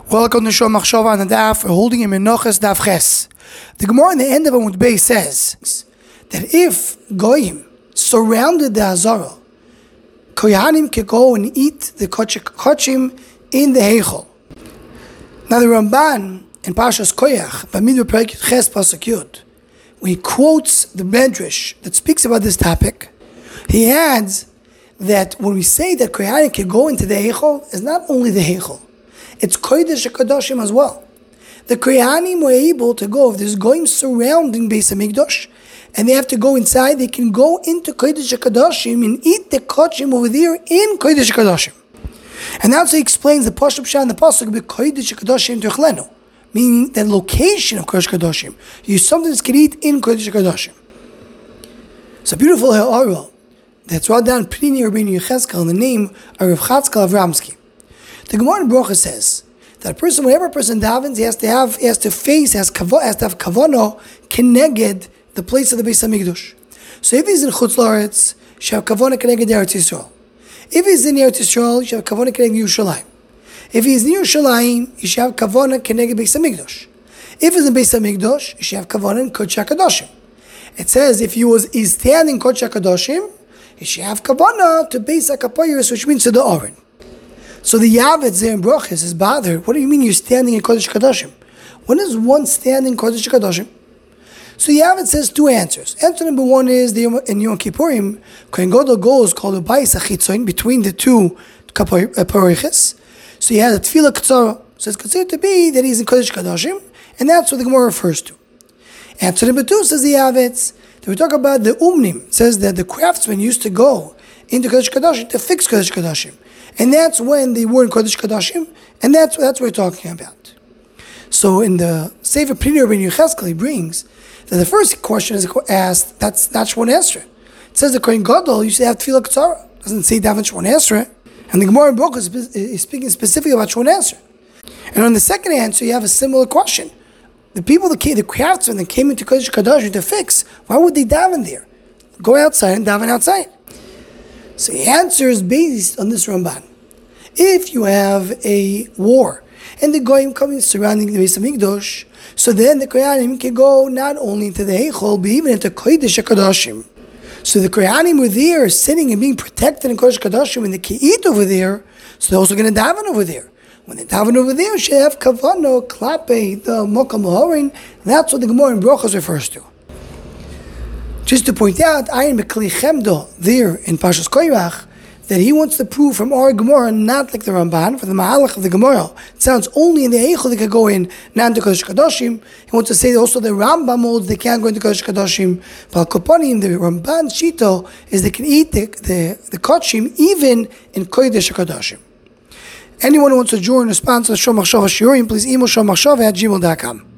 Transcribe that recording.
Welcome to Shom Machshava on the Daf. We're holding in Menachos Daf Ches. The Gemara in the end of Amud Beis says that if Goyim surrounded the Hazara, Kohanim could go and eat the kochim in the Heichal. Now the Ramban in Parshas Koyach, Bamidbar Perek Ches Pasuk Yud, when he quotes the Medrash that speaks about this topic, he adds that when we say that Kohanim can go into the Heichal, it's not only the Heichal. It's Kodesh HaKadoshim as well. The Kohanim were able to go, if there's Goyim surrounding Beis HaMikdash, and they have to go inside, they can go into Kodesh HaKadoshim and eat the kochim over there in Kodesh HaKadoshim. And that's how he explains the Pashup Shah and the Pasuk, Kodesh HaKadoshim Tuchlenu, meaning the location of Kodesh HaKadoshim. You sometimes can eat in Kodesh HaKadoshim. It's a beautiful ha'ara that's brought down Pnini Rabbeinu Yechezkel in the name of Rav Chatzkel Avramsky. The Gemara in Brocha says that whenever a person davens, he has to have kavano keneged the place of the Beis Hamikdash. So if he's in Chutz La'aretz, he should have kavano keneged Eretz Yisrael. If he's in Eretz Yisrael, he should have kavano keneged Yerushalayim. If he's in Yerushalayim, he should have kavano keneged Beis Hamikdash. If he's in Beis Hamikdash, he should have kavano in Kodesh HaKadoshim. It says if he's standing in Kodesh HaKadoshim, he should have kavano to Beis HaKaporos, which means to the Oren. So the Yavetz there in Brochus is bothered. What do you mean you're standing in Kodesh HaKadoshim? When is one standing in Kodesh HaKadoshim? So Yavetz says two answers. Answer number one is in Yom Kippurim, Kohen Gadol goes called the Bayis HaChitzoin between the two Pariches. So he has a Tefillah K'tzara. So it's considered to be that he's in Kodesh HaKadoshim, and that's what the Gemara refers to. Answer number two says the Yavetz that we talk about the Umnim. It says that the craftsmen used to go into Kodesh HaKadoshim to fix Kodesh HaKadoshim. And that's when they were in Kodesh Kodashim, and that's what we're talking about. So in the Sefer Pnini Rabbeinu Yechezkel, he brings that the first question is asked, that's not Shmon Esrei. It says the Kohen Gadol used to have Tefillah K'tzara. It doesn't say Daven Shmon Esrei. And the Gemara in Brochus is speaking specifically about Shmon Esrei. And on the second answer, you have a similar question. The people the craftsmen that came into Kodesh Kodashim to fix, why would they daven there? Go outside and daven outside. So the answer is based on this Ramban. If you have a war and the Goyim coming surrounding the Beis Hamikdash, so then the Kohanim can go not only into the Heichal, but even into Kodesh HaKadoshim. So the Kohanim were there sitting and being protected in Kodesh HaKadoshim, and they can eat over there, so they're also going to daven over there. When they daven over there, they have Kavano, Klape, the Mokam Lahorin. That's what the Gemara in Brochus refers to. Just to point out, Ayin Mekli Chemdo there in Parshas Koyach, that he wants to prove from our Gemara, not like the Ramban, for the Mahalach of the Gemara. It sounds only in the Eichel they can go in, not into Kodesh Kadoshim. He wants to say that also the Rambam holds they can't go into Kodesh Kadoshim. But Kopanim, the Ramban Shito, is they can eat the Kochim even in Kodesh Kadoshim. Anyone who wants to join or sponsor the Shom Machshava Shiurim, please email shommachshava@gmail.com.